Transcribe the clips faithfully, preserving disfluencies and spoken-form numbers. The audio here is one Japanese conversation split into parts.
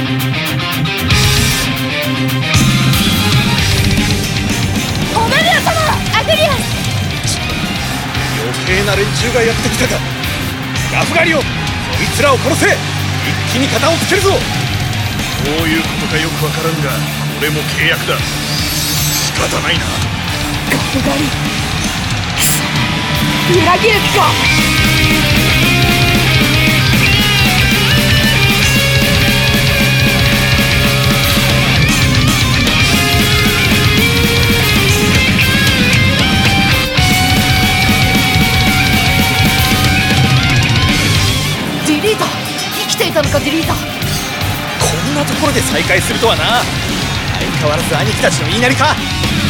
オメリア様、アグリアス。 余計な連中がやってきたか。ラフガリオ、そいつらを殺せ。一気に片をつけるぞ。 どういうことかよくわからんが、これも契約だ。仕方ないな。 ガフガリ、くそ、裏切る気か。ディリータ、生きていたのか。ディリータ、 こんなところで再会するとはな。相変わらず兄貴たちの言いなりか。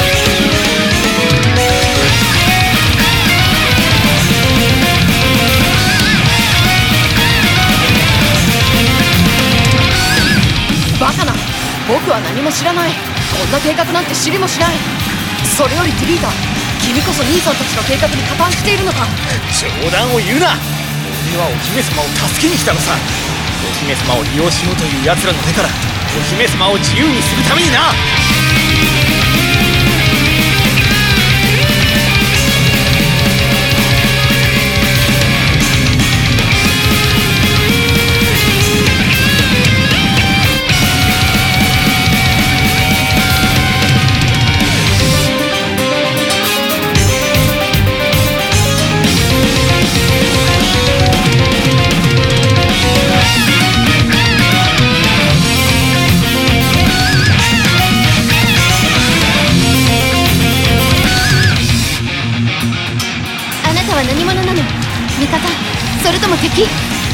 バカな、僕は何も知らない。こんな計画なんて知りもしない。それよりディリータ、君こそ兄さんたちの計画に加担しているのか。 冗談を言うな。俺はお姫様を助けに来たのさ。お姫様を利用しようという奴らの手からお姫様を自由にするためにな。 何者なの？味方、それとも敵？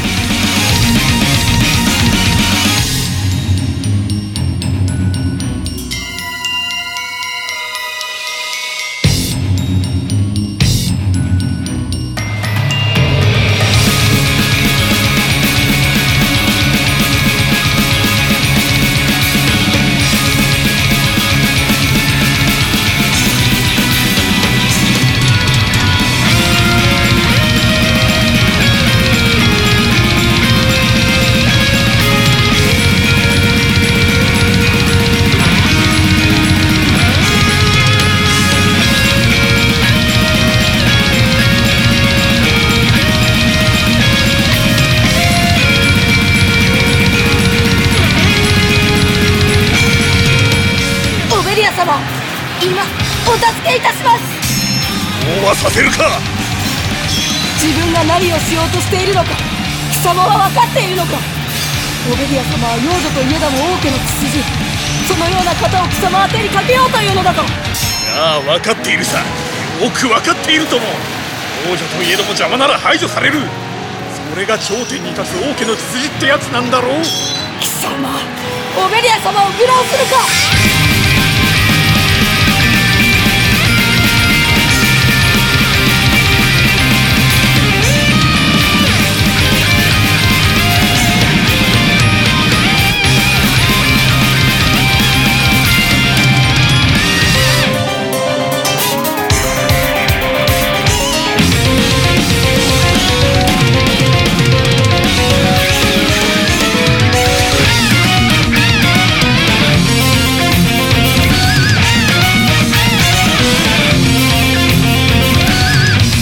様、今お助けいたします。 そうはさせるか。 自分が何をしようとしているのか貴様は分かっているのか。オベリア様は幼女といえども王家の血筋、そのような方を貴様は手にかけようというのだと。 ああ、分かっているさ。よく分かっているとも。王女といえども邪魔なら排除される。それが頂点に立つ王家の血筋ってやつなんだろう。 貴様、オベリア様を愚弄するか。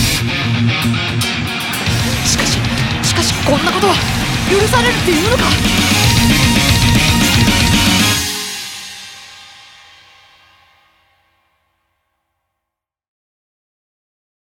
こんなことは許されるっていうのか。